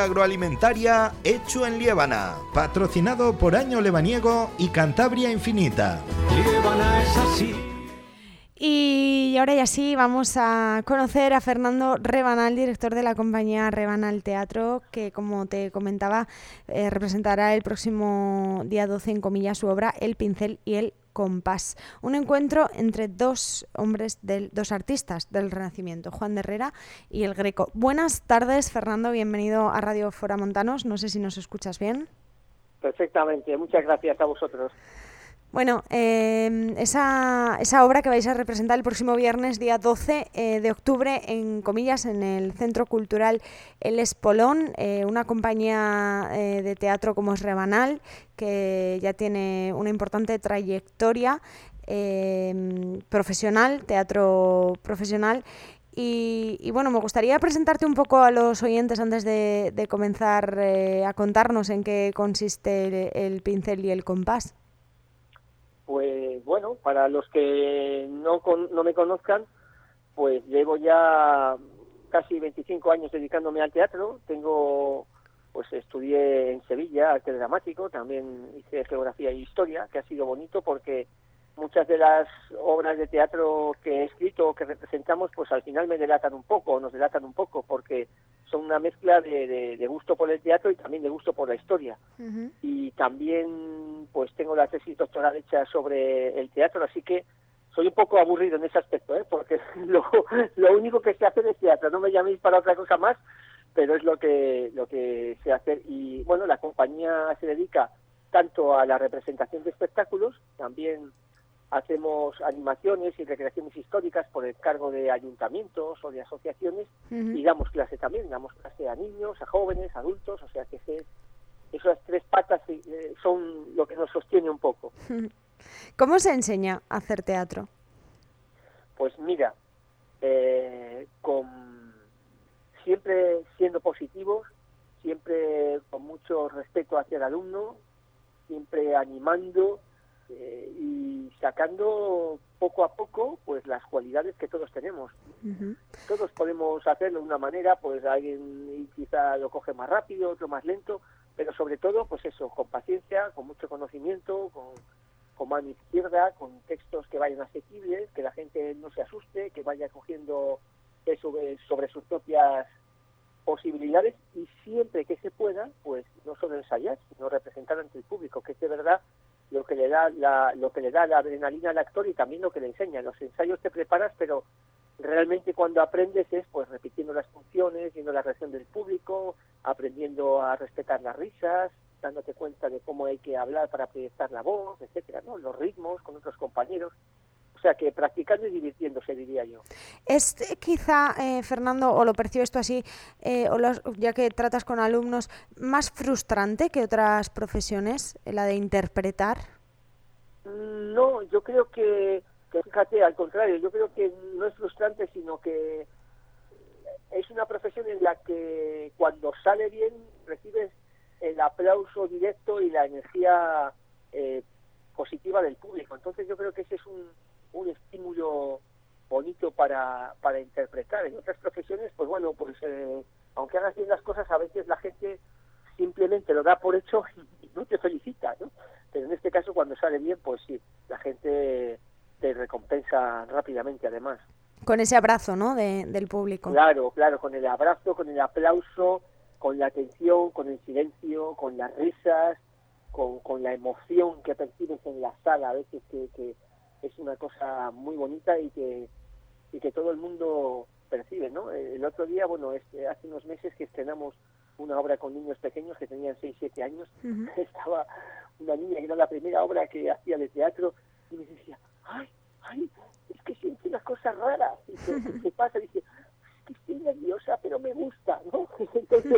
agroalimentaria hecho en Liébana. Patrocinado por Año Lebaniego y Cantabria Infinita. Liébana es así. Y ahora ya sí, vamos a conocer a Fernando Rebanal, director de la compañía Rebanal Teatro, que, como te comentaba, representará el próximo día 12 en Comillas su obra El pincel y el compás. Un encuentro entre dos artistas del Renacimiento, Juan de Herrera y El Greco. Buenas tardes, Fernando, bienvenido a Radio Foramontanos. No sé si nos escuchas bien. Perfectamente, muchas gracias a vosotros. Bueno, esa obra que vais a representar el próximo viernes, día 12 de octubre, en Comillas, en el Centro Cultural El Espolón, una compañía de teatro como es Rebanal, que ya tiene una importante trayectoria profesional, teatro profesional. Y bueno, me gustaría presentarte un poco a los oyentes antes de comenzar a contarnos en qué consiste el pincel y el compás. Pues bueno, para los que no me conozcan, pues llevo ya casi 25 años dedicándome al teatro. Estudié en Sevilla arte dramático, también hice geografía e historia, que ha sido bonito porque muchas de las obras de teatro que he escrito o que representamos, pues al final nos delatan un poco, porque son una mezcla de gusto por el teatro y también de gusto por la historia. Uh-huh. Y también pues tengo la tesis doctoral hecha sobre el teatro, así que soy un poco aburrido en ese aspecto, porque lo único que sé hacer es teatro. No me llaméis para otra cosa más, pero es lo que sé hacer. Y bueno, la compañía se dedica tanto a la representación de espectáculos, también hacemos animaciones y recreaciones históricas por el cargo de ayuntamientos o de asociaciones. Uh-huh. Y damos clase a niños, a jóvenes, a adultos, o sea que esas tres patas son lo que nos sostiene un poco. ¿Cómo se enseña a hacer teatro? Pues mira, siempre siendo positivos, siempre con mucho respeto hacia el alumno, siempre animando y sacando poco a poco pues las cualidades que todos tenemos. Uh-huh. Todos podemos hacerlo de una manera, pues alguien quizá lo coge más rápido, otro más lento, pero sobre todo pues eso, con paciencia, con mucho conocimiento, con mano izquierda, con textos que vayan asequibles, que la gente no se asuste, que vaya cogiendo sobre sus propias posibilidades, y siempre que se pueda, pues no solo ensayar, sino representar ante el público, que es de verdad lo que le da la adrenalina al actor y también lo que le enseña. En los ensayos te preparas, pero realmente cuando aprendes es pues repitiendo las funciones, viendo la reacción del público, aprendiendo a respetar las risas, dándote cuenta de cómo hay que hablar para proyectar la voz, etcétera, ¿no? Los ritmos con otros compañeros. O sea que practicando y divirtiéndose, diría yo. ¿Es quizá, Fernando, o lo percibes tú así, ya que tratas con alumnos, más frustrante que otras profesiones, la de interpretar? No, yo creo que fíjate, al contrario, yo creo que no es frustrante, sino que es una profesión en la que cuando sale bien recibes el aplauso directo y la energía positiva del público. Entonces yo creo que ese es un estímulo bonito para interpretar. En otras profesiones, pues bueno, pues aunque hagas bien las cosas, a veces la gente simplemente lo da por hecho y no te felicita, ¿no? Pero en este caso, cuando sale bien, pues sí, la gente te recompensa rápidamente, además. Con ese abrazo, ¿no?, del público. Claro, con el abrazo, con el aplauso, con la atención, con el silencio, con las risas, con la emoción que percibes en la sala, a veces que es una cosa muy bonita y que todo el mundo percibe, ¿no? El otro día, hace unos meses que estrenamos una obra con niños pequeños que tenían 6-7 años. Uh-huh. Estaba una niña que era la primera obra que hacía de teatro y me decía, ay, es que siento unas cosas raras. Y se pasa y dice, es que estoy nerviosa, pero me gusta, ¿no? Entonces,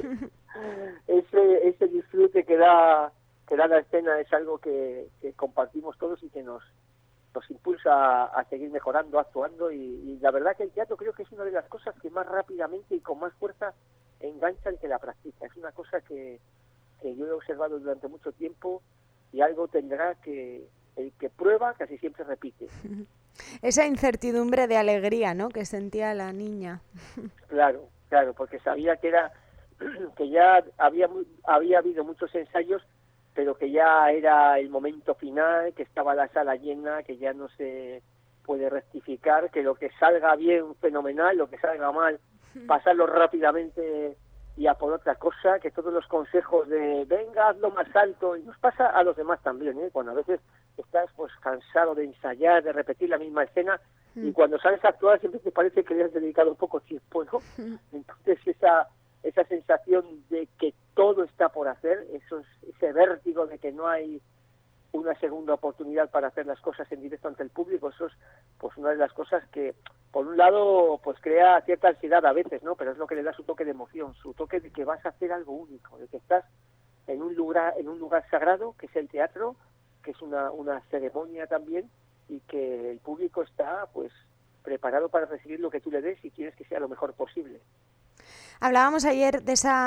ese disfrute que da la escena es algo que compartimos todos y que nos impulsa a seguir mejorando, actuando, y la verdad que el teatro creo que es una de las cosas que más rápidamente y con más fuerza engancha el que la practica. Es una cosa que yo he observado durante mucho tiempo, y algo tendrá que el que prueba casi siempre repite. Esa incertidumbre de alegría, ¿no?, que sentía la niña. Claro, porque sabía que era que ya había habido muchos ensayos, pero que ya era el momento final, que estaba la sala llena, que ya no se puede rectificar, que lo que salga bien, fenomenal, lo que salga mal, pasarlo rápidamente y a por otra cosa, que todos los consejos de venga, hazlo más alto, y nos pasa a los demás también, cuando a veces estás pues cansado de ensayar, de repetir la misma escena, y cuando sales a actuar siempre te parece que le has dedicado poco tiempo, ¿no? Entonces esa sensación de que todo está por hacer, ese vértigo de que no hay una segunda oportunidad para hacer las cosas en directo ante el público, eso es pues una de las cosas que por un lado pues crea cierta ansiedad a veces, ¿no? Pero es lo que le da su toque de emoción, su toque de que vas a hacer algo único, de que estás en un lugar sagrado, que es el teatro, que es una ceremonia también, y que el público está pues preparado para recibir lo que tú le des y quieres que sea lo mejor posible. Hablábamos ayer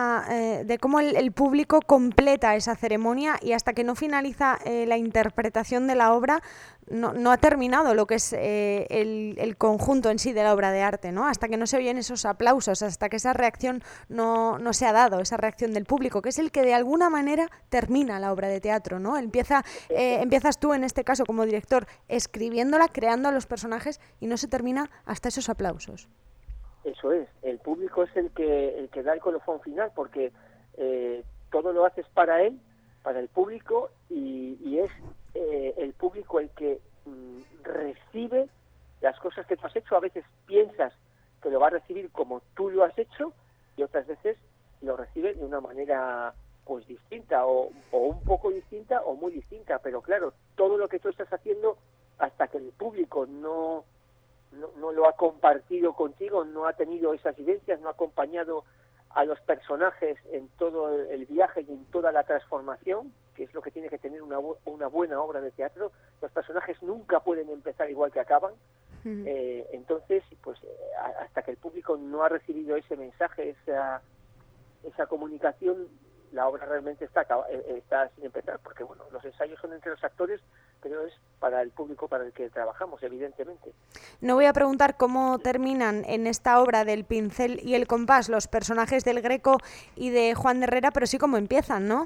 de cómo el público completa esa ceremonia y hasta que no finaliza la interpretación de la obra no ha terminado lo que es el conjunto en sí de la obra de arte, ¿no? Hasta que no se oyen esos aplausos, hasta que esa reacción no se ha dado, esa reacción del público, que es el que de alguna manera termina la obra de teatro, ¿no? Empiezas tú en este caso como director escribiéndola, creando a los personajes y no se termina hasta esos aplausos. Eso es, el público es el que da el colofón final, porque todo lo haces para él, para el público, y es el público el que recibe las cosas que tú has hecho. A veces piensas que lo va a recibir como tú lo has hecho, y otras veces lo recibe de una manera pues distinta, o un poco distinta, o muy distinta, pero claro, todo lo que tú estás haciendo, hasta que el público no lo ha compartido contigo, no ha tenido esas vivencias, no ha acompañado a los personajes en todo el viaje y en toda la transformación, que es lo que tiene que tener una buena obra de teatro. Los personajes nunca pueden empezar igual que acaban. Entonces, pues hasta que el público no ha recibido ese mensaje, esa comunicación, la obra realmente está sin empezar, porque bueno, los ensayos son entre los actores, pero es para el público para el que trabajamos, evidentemente. No voy a preguntar cómo terminan en esta obra del pincel y el compás los personajes del Greco y de Juan de Herrera, pero sí cómo empiezan, ¿no?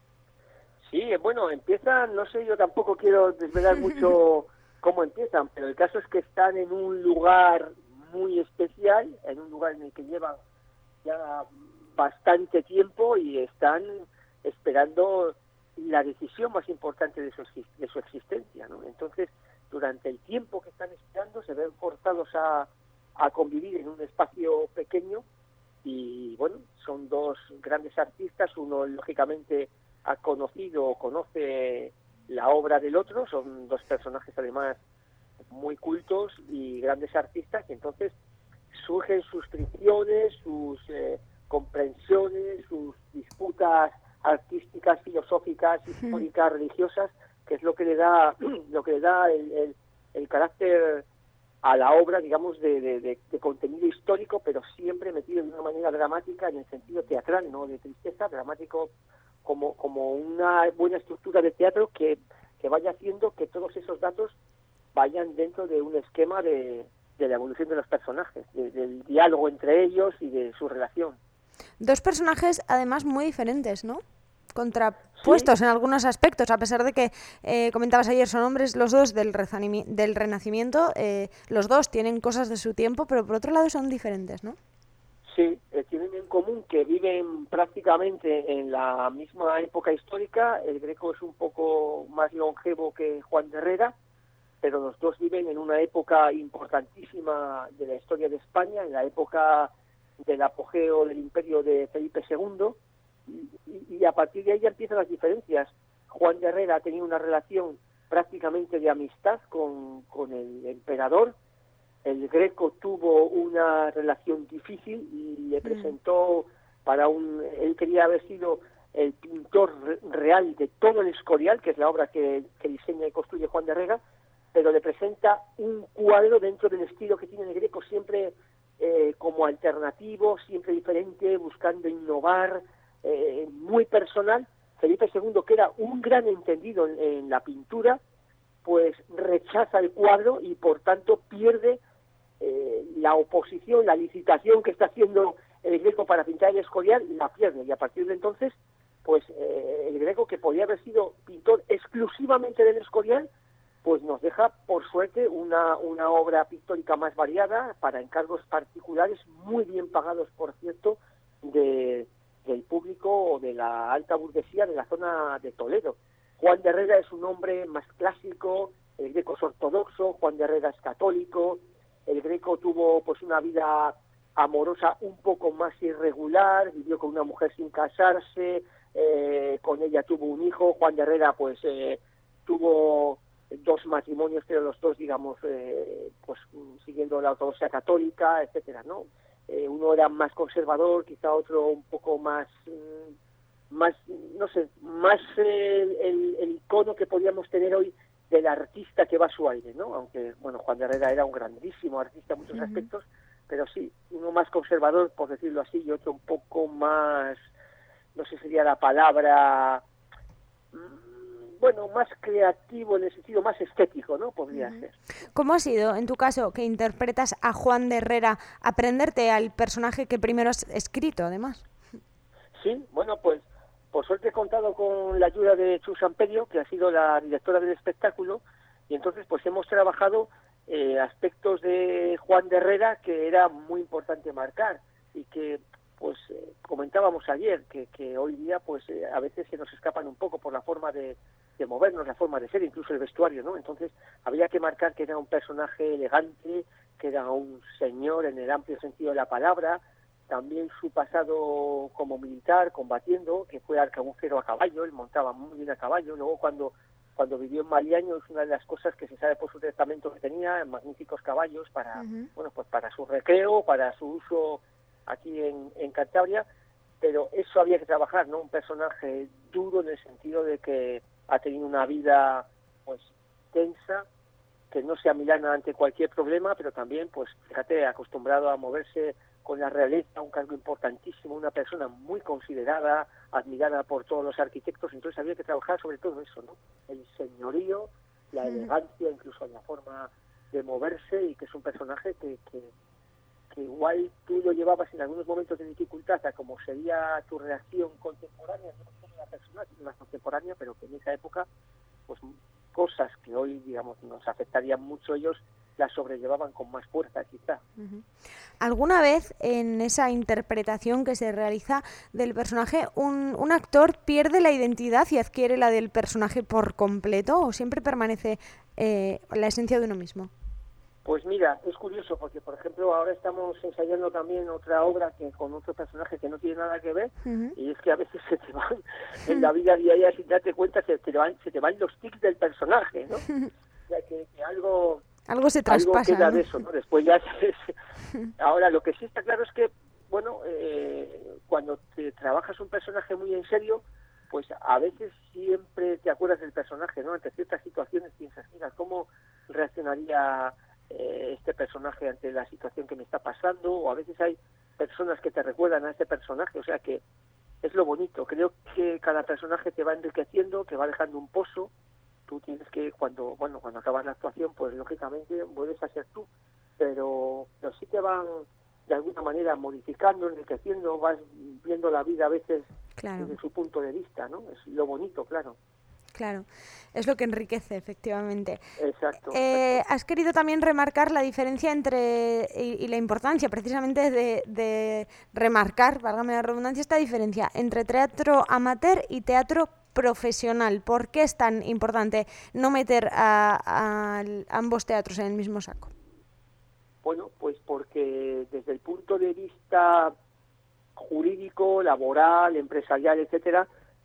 Sí, bueno, empiezan, no sé, yo tampoco quiero desvelar mucho cómo empiezan, pero el caso es que están en un lugar muy especial, en un lugar en el que llevan ya bastante tiempo y están esperando la decisión más importante de su existencia, ¿no? Entonces, durante el tiempo que están esperando, se ven forzados a convivir en un espacio pequeño y, bueno, son dos grandes artistas. Uno, lógicamente, ha conocido o conoce la obra del otro. Son dos personajes, además, muy cultos y grandes artistas, y entonces surgen sus fricciones, sus comprensiones, sus disputas artísticas, filosóficas, históricas, religiosas, que es lo que le da el carácter a la obra, digamos, de contenido histórico, pero siempre metido de una manera dramática en el sentido teatral, no de tristeza, dramático como una buena estructura de teatro que vaya haciendo que todos esos datos vayan dentro de un esquema de la evolución de los personajes, del diálogo entre ellos y de su relación. Dos personajes, además, muy diferentes, ¿no? Contrapuestos, sí, en algunos aspectos, a pesar de que, comentabas ayer, son hombres los dos del Renacimiento, los dos tienen cosas de su tiempo, pero por otro lado son diferentes, ¿no? Sí, tienen en común que viven prácticamente en la misma época histórica. El Greco es un poco más longevo que Juan de Herrera, pero los dos viven en una época importantísima de la historia de España, en la época del apogeo del imperio de Felipe II, y a partir de ahí ya empiezan las diferencias. Juan de Herrera ha tenido una relación prácticamente de amistad con el emperador. El Greco tuvo una relación difícil y le presentó él quería haber sido el pintor real de todo el Escorial, que es la obra que diseña y construye Juan de Herrera, pero le presenta un cuadro dentro del estilo que tiene el Greco, siempre como alternativo, siempre diferente, buscando innovar, muy personal. Felipe II, que era un gran entendido en la pintura, pues rechaza el cuadro y por tanto pierde la oposición, la licitación que está haciendo el Greco para pintar el Escorial la pierde, y a partir de entonces, pues el Greco, que podía haber sido pintor exclusivamente del Escorial, pues nos deja, por suerte, una obra pictórica más variada para encargos particulares, muy bien pagados, por cierto, del público o de la alta burguesía de la zona de Toledo. Juan de Herrera es un hombre más clásico, el Greco es ortodoxo, Juan de Herrera es católico, el Greco tuvo pues una vida amorosa un poco más irregular, vivió con una mujer sin casarse, con ella tuvo un hijo. Juan de Herrera pues tuvo 2 matrimonios, pero los 2, digamos, pues siguiendo la ortodoxia católica, etcétera, ¿no? Uno era más conservador, quizá otro un poco más no sé, más el icono que podríamos tener hoy del artista que va a su aire, ¿no? Aunque, bueno, Juan de Herrera era un grandísimo artista en muchos aspectos, pero sí, uno más conservador, por decirlo así, y otro un poco más, no sé, sería la palabra, bueno, más creativo en el sentido más estético, ¿no? Podría ser. ¿Cómo ha sido, en tu caso, que interpretas a Juan de Herrera, aprenderte al personaje que primero has escrito, además? Sí, bueno, pues por suerte he contado con la ayuda de Chus Amperio, que ha sido la directora del espectáculo, y entonces pues hemos trabajado aspectos de Juan de Herrera que era muy importante marcar, y que pues comentábamos ayer que hoy día pues a veces se nos escapan un poco por la forma de movernos, la forma de ser, incluso el vestuario, ¿no? Entonces había que marcar que era un personaje elegante, que era un señor en el amplio sentido de la palabra, también su pasado como militar, combatiendo, que fue arcabucero a caballo, él montaba muy bien a caballo. Luego cuando vivió en Maliaño, es una de las cosas que se sabe por su testamento que tenía, magníficos caballos para, bueno, pues para su recreo, para su uso aquí en Cantabria, pero eso había que trabajar, ¿no? Un personaje duro en el sentido de que ha tenido una vida pues tensa, que no se amilana ante cualquier problema, pero también, pues fíjate, acostumbrado a moverse con la realeza, un cargo importantísimo, una persona muy considerada, admirada por todos los arquitectos. Entonces había que trabajar sobre todo eso, ¿no? El señorío, la elegancia, incluso en la forma de moverse, y que es un personaje que igual tú lo llevabas en algunos momentos de dificultad a como sería tu reacción contemporánea, no solo la personal, sino la contemporánea, pero que en esa época, pues cosas que hoy, digamos, nos afectarían mucho, ellos las sobrellevaban con más fuerza, quizá. ¿Alguna vez en esa interpretación que se realiza del personaje, un actor pierde la identidad y adquiere la del personaje por completo, o siempre permanece la esencia de uno mismo? Pues mira, es curioso porque, por ejemplo, ahora estamos ensayando también otra obra que con otro personaje que no tiene nada que ver, y es que a veces se te van, en la vida diaria, sin darte cuenta, se te van los tics del personaje, ¿no? O sea, que algo se traspasa, algo queda, ¿no? de eso, ¿no? Después ya Ahora, lo que sí está claro es que, bueno, cuando te trabajas un personaje muy en serio, pues a veces siempre te acuerdas del personaje, ¿no? Ante ciertas situaciones piensas, mira, ¿cómo reaccionaría este personaje ante la situación que me está pasando? O a veces hay personas que te recuerdan a este personaje, o sea que es lo bonito. Creo que cada personaje te va enriqueciendo, que va dejando un pozo. Tú tienes que, cuando acabas la actuación, pues lógicamente vuelves a ser tú, pero sí te van de alguna manera modificando, enriqueciendo, vas viendo la vida a veces desde su punto de vista, ¿no? Es lo bonito, claro. Claro, es lo que enriquece, efectivamente. Exacto. Has querido también remarcar la diferencia y la importancia precisamente de remarcar, válgame la redundancia, esta diferencia entre teatro amateur y teatro profesional. ¿Por qué es tan importante no meter a ambos teatros en el mismo saco? Bueno, pues porque desde el punto de vista jurídico, laboral, empresarial, etcétera,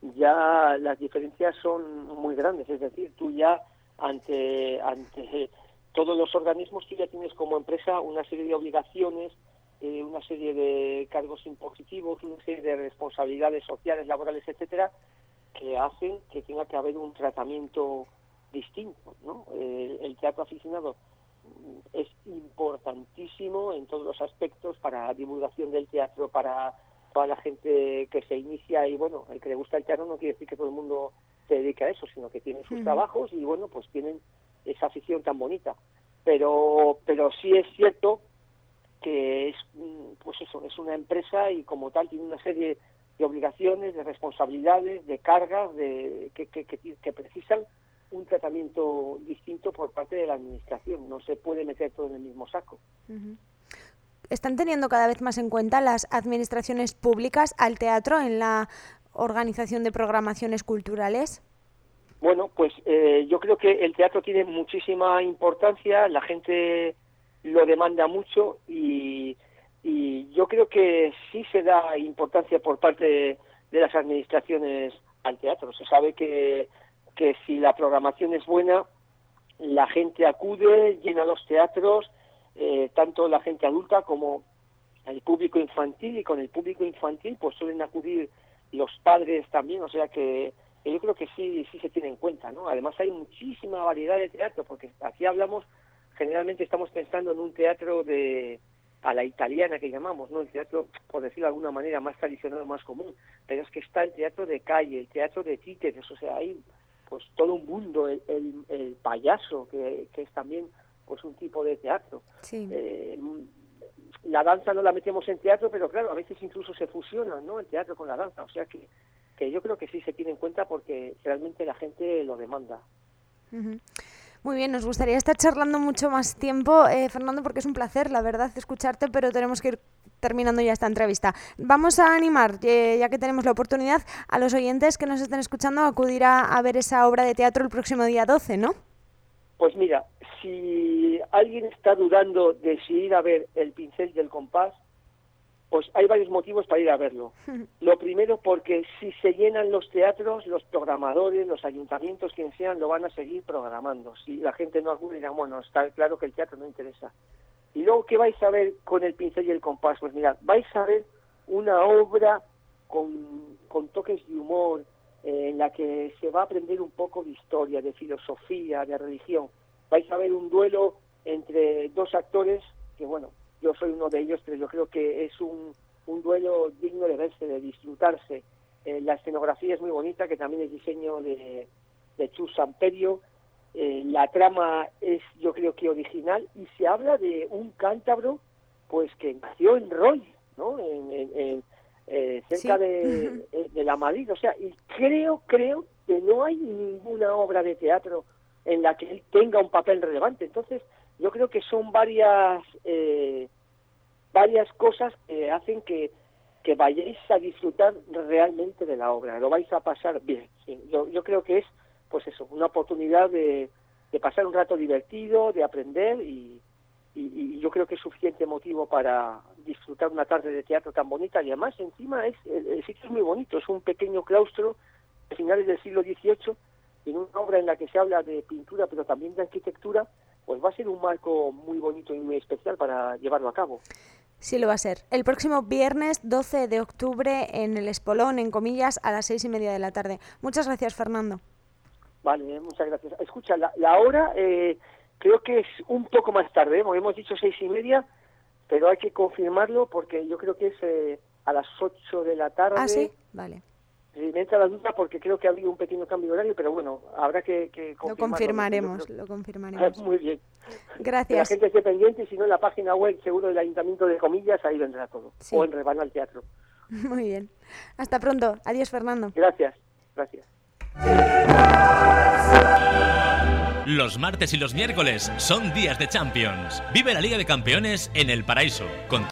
ya las diferencias son muy grandes. Es decir, tú ya ante todos los organismos, tú ya tienes como empresa una serie de obligaciones, una serie de cargos impositivos, una serie de responsabilidades sociales, laborales, etcétera, que hacen que tenga que haber un tratamiento distinto, ¿no? El teatro aficionado es importantísimo en todos los aspectos para la divulgación del teatro, para toda la gente que se inicia, y bueno, el que le gusta el teatro no quiere decir que todo el mundo se dedique a eso, sino que tienen sus trabajos y bueno, pues tienen esa afición tan bonita. Pero sí es cierto que es, pues eso, es una empresa y como tal tiene una serie de obligaciones, de responsabilidades, de cargas, que precisan un tratamiento distinto por parte de la administración. No se puede meter todo en el mismo saco. Uh-huh. ¿Están teniendo cada vez más en cuenta las administraciones públicas al teatro en la organización de programaciones culturales? Bueno, pues yo creo que el teatro tiene muchísima importancia, la gente lo demanda mucho y yo creo que sí se da importancia por parte de las administraciones al teatro. Se sabe que si la programación es buena, la gente acude, llena los teatros, tanto la gente adulta como el público infantil, y con el público infantil pues suelen acudir los padres también, o sea que yo creo que sí se tiene en cuenta, ¿no? Además hay muchísima variedad de teatro, porque aquí hablamos, generalmente estamos pensando en un teatro a la italiana que llamamos, ¿no? El teatro, por decirlo de alguna manera, más tradicional, más común, pero es que está el teatro de calle, el teatro de títeres, o sea, hay pues todo un mundo, el payaso, que es también pues un tipo de teatro. Sí. La danza no la metemos en teatro, pero claro, a veces incluso se fusionan, ¿no? El teatro con la danza, o sea que yo creo que sí se tiene en cuenta porque realmente la gente lo demanda. Uh-huh. Muy bien, nos gustaría estar charlando mucho más tiempo, Fernando, porque es un placer, la verdad, escucharte, pero tenemos que ir terminando ya esta entrevista. Vamos a animar, ya que tenemos la oportunidad, a los oyentes que nos estén escuchando a acudir a ver esa obra de teatro el próximo día 12, ¿no? Pues mira, si alguien está dudando de si ir a ver El pincel y el compás, pues hay varios motivos para ir a verlo. Lo primero, porque si se llenan los teatros, los programadores, los ayuntamientos, quien sean, lo van a seguir programando. Si la gente no acude, dirán, bueno, está claro que el teatro no interesa. Y luego, ¿qué vais a ver con El pincel y el compás? Pues mirad, vais a ver una obra con toques de humor, en la que se va a aprender un poco de historia, de filosofía, de religión. Vais a ver un duelo entre dos actores, que bueno, yo soy uno de ellos, pero yo creo que es un duelo digno de verse, de disfrutarse. La escenografía es muy bonita, que también es diseño de Chus Samperio. La trama es, yo creo que original, y se habla de un cántabro pues que nació en Roy, ¿no? Cerca de la Madrid, o sea, y creo que no hay ninguna obra de teatro en la que él tenga un papel relevante. Entonces, yo creo que son varias cosas que hacen que vayáis a disfrutar realmente de la obra, lo vais a pasar bien. Sí, yo creo que es, pues eso, una oportunidad de pasar un rato divertido, de aprender, y yo creo que es suficiente motivo para disfrutar una tarde de teatro tan bonita. Y además, encima, el sitio es muy bonito, es un pequeño claustro de finales del siglo XVIII, en una obra en la que se habla de pintura, pero también de arquitectura, pues va a ser un marco muy bonito y muy especial para llevarlo a cabo. Sí, lo va a ser. El próximo viernes 12 de octubre en el Espolón, en Comillas, a las 6:30 de la tarde. Muchas gracias, Fernando. Vale, muchas gracias. Escucha, la hora creo que es un poco más tarde, hemos dicho 6:30, pero hay que confirmarlo porque yo creo que es a las 8 de la tarde. Ah, sí, vale. Me entra la duda porque creo que ha habido un pequeño cambio de horario, pero bueno, habrá que confirmarlo. Lo confirmaremos. Muy bien. Gracias. Que la gente esté pendiente, y si no, en la página web seguro del Ayuntamiento de Comillas, ahí vendrá todo. Sí. O en Rebanal Teatro. Muy bien. Hasta pronto. Adiós, Fernando. Gracias. Los martes y los miércoles son días de Champions. Vive la Liga de Campeones en El Paraíso, con